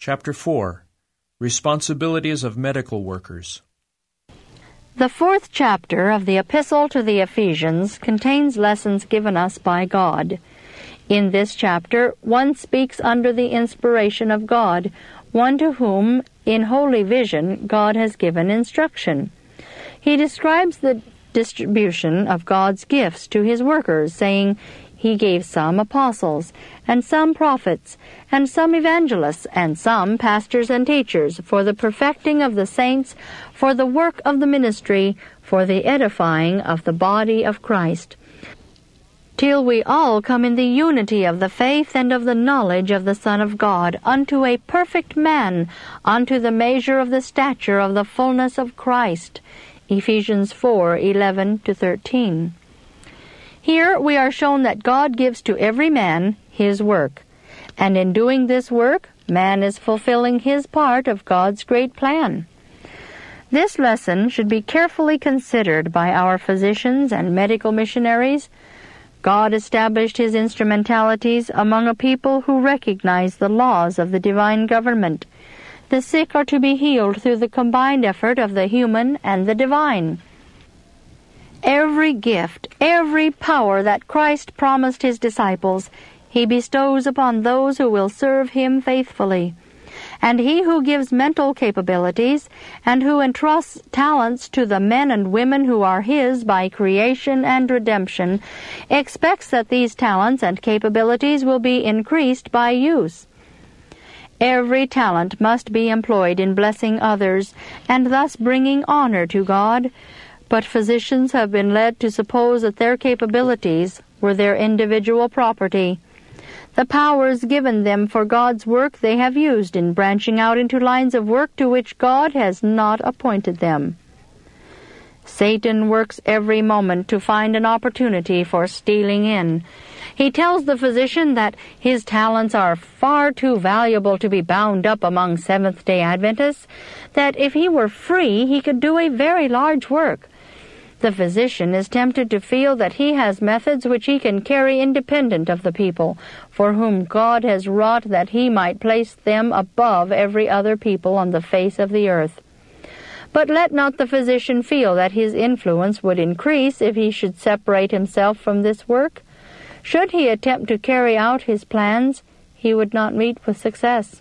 Chapter 4. Responsibilities of Medical Workers. The fourth chapter of the Epistle to the Ephesians contains lessons given us by God. In this chapter, one speaks under the inspiration of God, one to whom, in holy vision, God has given instruction. He describes the distribution of God's gifts to his workers, saying, He gave some apostles, and some prophets, and some evangelists, and some pastors and teachers, for the perfecting of the saints, for the work of the ministry, for the edifying of the body of Christ, till we all come in the unity of the faith and of the knowledge of the Son of God, unto a perfect man, unto the measure of the stature of the fullness of Christ. Ephesians 4:11-13. Here we are shown that God gives to every man his work, and in doing this work, man is fulfilling his part of God's great plan. This lesson should be carefully considered by our physicians and medical missionaries. God established his instrumentalities among a people who recognize the laws of the divine government. The sick are to be healed through the combined effort of the human and the divine. Every gift, every power that Christ promised his disciples, he bestows upon those who will serve him faithfully. And he who gives mental capabilities and who entrusts talents to the men and women who are his by creation and redemption expects that these talents and capabilities will be increased by use. Every talent must be employed in blessing others and thus bringing honor to God, but physicians have been led to suppose that their capabilities were their individual property. The powers given them for God's work they have used in branching out into lines of work to which God has not appointed them. Satan works every moment to find an opportunity for stealing in. He tells the physician that his talents are far too valuable to be bound up among Seventh-day Adventists, that if he were free he could do a very large work. The physician is tempted to feel that he has methods which he can carry independent of the people, for whom God has wrought that he might place them above every other people on the face of the earth. But let not the physician feel that his influence would increase if he should separate himself from this work. Should he attempt to carry out his plans, he would not meet with success.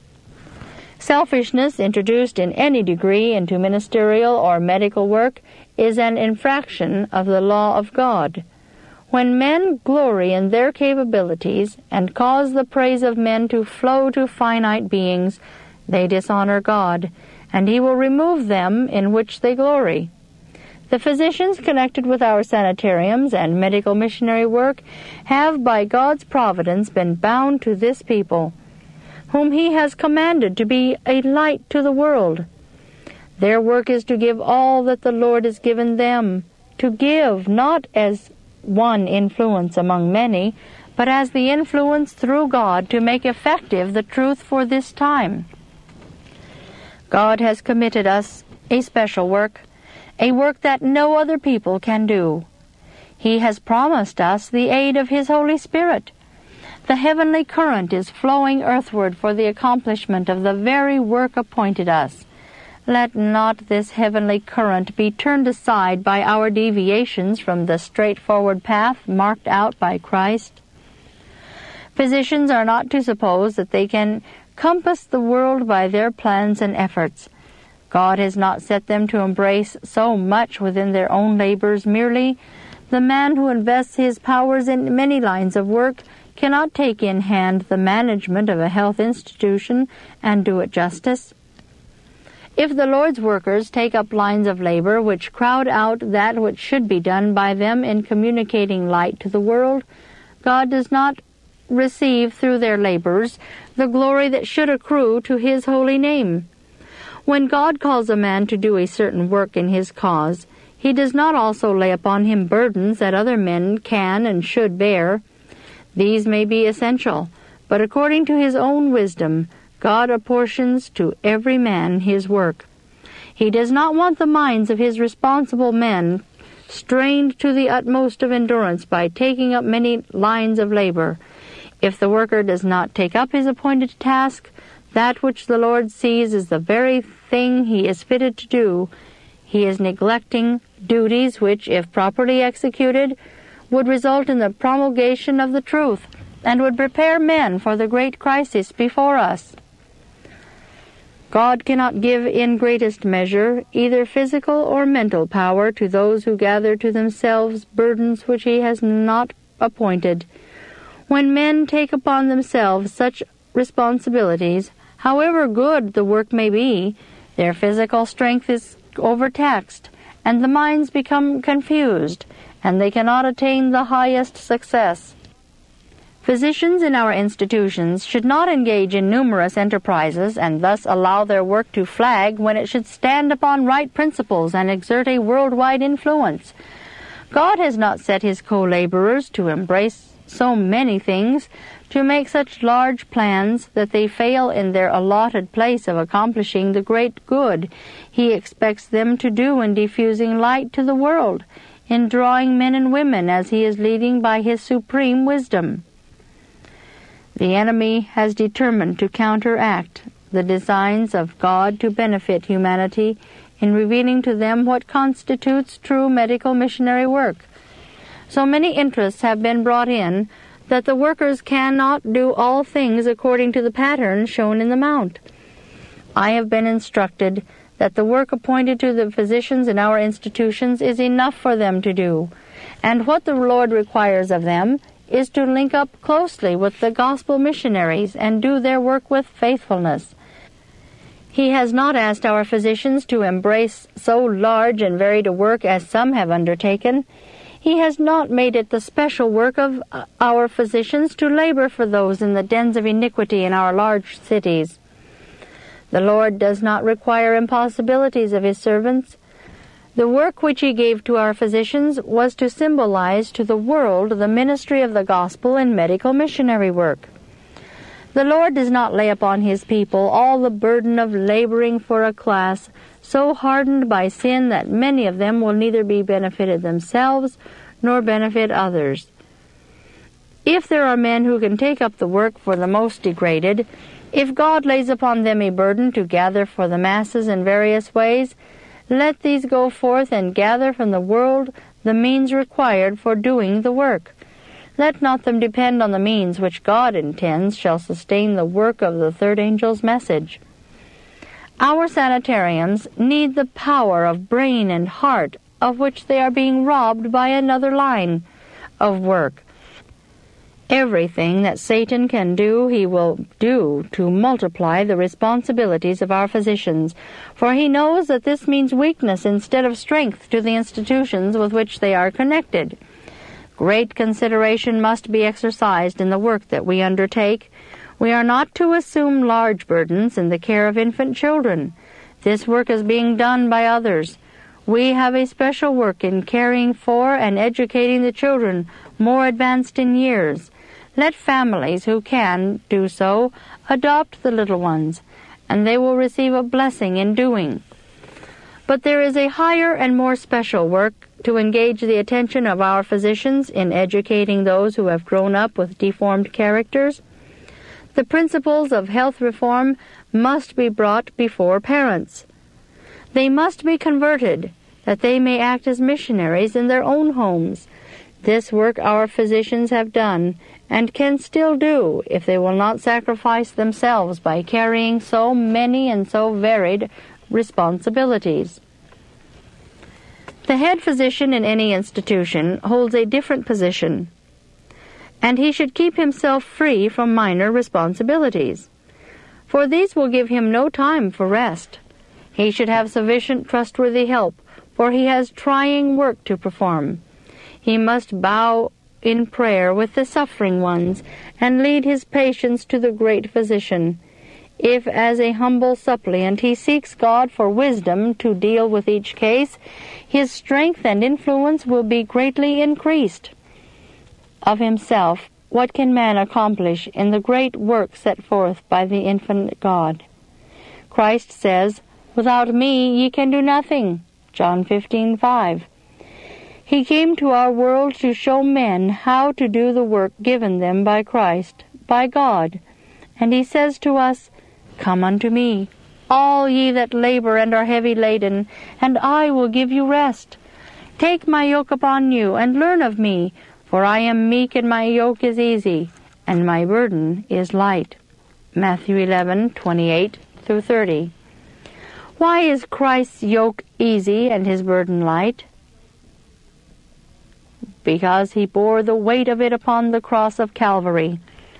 Selfishness introduced in any degree into ministerial or medical work is an infraction of the law of God. When men glory in their capabilities and cause the praise of men to flow to finite beings, they dishonor God, and he will remove them in which they glory. The physicians connected with our sanitariums and medical missionary work have by God's providence been bound to this people, whom he has commanded to be a light to the world. Their work is to give all that the Lord has given them, to give not as one influence among many, but as the influence through God to make effective the truth for this time. God has committed us a special work, a work that no other people can do. He has promised us the aid of his Holy Spirit. The heavenly current is flowing earthward for the accomplishment of the very work appointed us. Let not this heavenly current be turned aside by our deviations from the straightforward path marked out by Christ. Physicians are not to suppose that they can compass the world by their plans and efforts. God has not set them to embrace so much within their own labors merely. The man who invests his powers in many lines of work cannot take in hand the management of a health institution and do it justice. If the Lord's workers take up lines of labor which crowd out that which should be done by them in communicating light to the world, God does not receive through their labors the glory that should accrue to his holy name. When God calls a man to do a certain work in his cause, he does not also lay upon him burdens that other men can and should bear. These may be essential, but according to his own wisdom, God apportions to every man his work. He does not want the minds of his responsible men strained to the utmost of endurance by taking up many lines of labor. If the worker does not take up his appointed task, that which the Lord sees is the very thing he is fitted to do, he is neglecting duties which, if properly executed, would result in the promulgation of the truth and would prepare men for the great crisis before us. God cannot give in greatest measure either physical or mental power to those who gather to themselves burdens which he has not appointed. When men take upon themselves such responsibilities, however good the work may be, their physical strength is overtaxed, and the minds become confused, and they cannot attain the highest success. Physicians in our institutions should not engage in numerous enterprises and thus allow their work to flag when it should stand upon right principles and exert a worldwide influence. God has not set his co-laborers to embrace so many things, to make such large plans that they fail in their allotted place of accomplishing the great good he expects them to do in diffusing light to the world, in drawing men and women as he is leading by his supreme wisdom. The enemy has determined to counteract the designs of God to benefit humanity in revealing to them what constitutes true medical missionary work. So many interests have been brought in that the workers cannot do all things according to the pattern shown in the Mount. I have been instructed that the work appointed to the physicians in our institutions is enough for them to do, and what the Lord requires of them is to link up closely with the gospel missionaries and do their work with faithfulness. He has not asked our physicians to embrace so large and varied a work as some have undertaken. He has not made it the special work of our physicians to labor for those in the dens of iniquity in our large cities. The Lord does not require impossibilities of his servants. The work which he gave to our physicians was to symbolize to the world the ministry of the gospel and medical missionary work. The Lord does not lay upon his people all the burden of laboring for a class so hardened by sin that many of them will neither be benefited themselves nor benefit others. If there are men who can take up the work for the most degraded, if God lays upon them a burden to gather for the masses in various ways, let these go forth and gather from the world the means required for doing the work. Let not them depend on the means which God intends shall sustain the work of the third angel's message. Our sanitariums need the power of brain and heart, of which they are being robbed by another line of work. Everything that Satan can do, he will do to multiply the responsibilities of our physicians, for he knows that this means weakness instead of strength to the institutions with which they are connected. Great consideration must be exercised in the work that we undertake. We are not to assume large burdens in the care of infant children. This work is being done by others. We have a special work in caring for and educating the children more advanced in years. Let families who can do so adopt the little ones, and they will receive a blessing in doing. But there is a higher and more special work to engage the attention of our physicians in educating those who have grown up with deformed characters. The principles of health reform must be brought before parents. They must be converted, that they may act as missionaries in their own homes. This work our physicians have done, and can still do if they will not sacrifice themselves by carrying so many and so varied responsibilities. The head physician in any institution holds a different position, and he should keep himself free from minor responsibilities, for these will give him no time for rest. He should have sufficient trustworthy help, for he has trying work to perform. He must bow in prayer with the suffering ones, and lead his patients to the great physician. If as a humble suppliant he seeks God for wisdom to deal with each case, his strength and influence will be greatly increased. Of himself, what can man accomplish in the great work set forth by the infinite God? Christ says, "Without me ye can do nothing," John 15:5. He came to our world to show men how to do the work given them by Christ, by God. And he says to us, Come unto me, all ye that labor and are heavy laden, and I will give you rest. Take my yoke upon you, and learn of me, for I am meek and my yoke is easy, and my burden is light. Matthew 11:28-30. Why is Christ's yoke easy and his burden light? Because he bore the weight of it upon the cross of Calvary.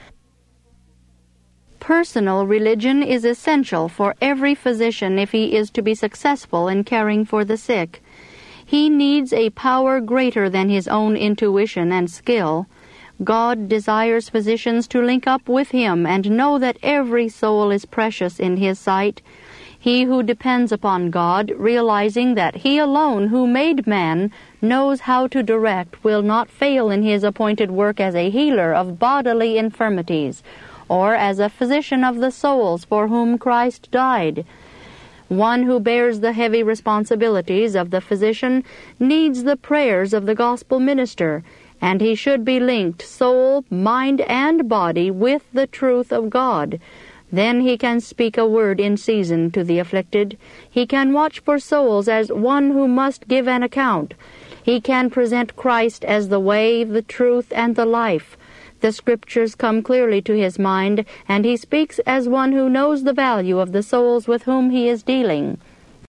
Personal religion is essential for every physician if he is to be successful in caring for the sick. He needs a power greater than his own intuition and skill. God desires physicians to link up with him and know that every soul is precious in his sight. He who depends upon God, realizing that he alone who made man knows how to direct, will not fail in his appointed work as a healer of bodily infirmities, or as a physician of the souls for whom Christ died. One who bears the heavy responsibilities of the physician needs the prayers of the gospel minister, and he should be linked soul, mind, and body with the truth of God. Then he can speak a word in season to the afflicted. He can watch for souls as one who must give an account. He can present Christ as the way, the truth, and the life. The Scriptures come clearly to his mind, and he speaks as one who knows the value of the souls with whom he is dealing.